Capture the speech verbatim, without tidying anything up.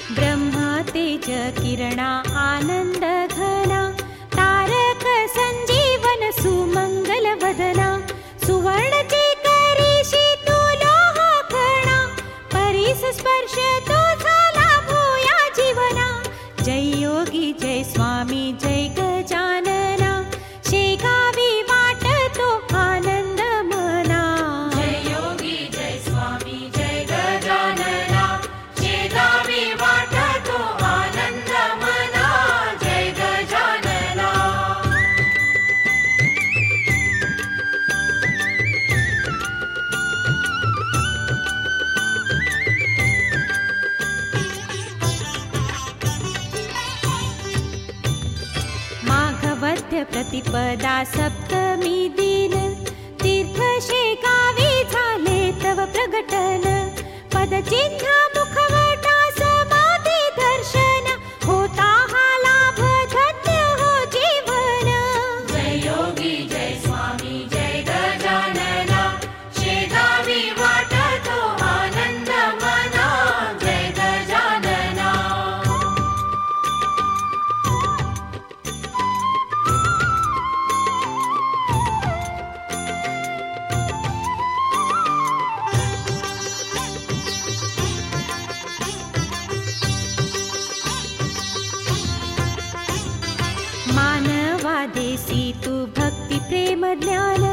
ब्रह्मा तेज किरणा आनंद घना, तारक संजीवन सुमंगल वदना, सुवर्ण करीशी तू लोह कणा, परीस स्पर्श तो झाला भूया जीवना. जय योगी जय स्वामी जय गजानना, शेगावी वाटतो आनंद मना. जय योगी जय स्वामी जय गजानना, शेगावी वाटतो आनंद मना. जय गजानना. माघवद्य प्रतिपदा सप्तमी दिन, तीर्थ शेगावी झाले तव प्रगटन. पदचिन्ह मुखवटा समाधी दर्शन, होता हा लाभ धन्य हो जीवन. जय योगी जय स्वामी जय गजानना, शेगावी वाटतो आनंद मना. जय गजानना. मानवा देसी तू भक्ती प्रेम ज्ञान,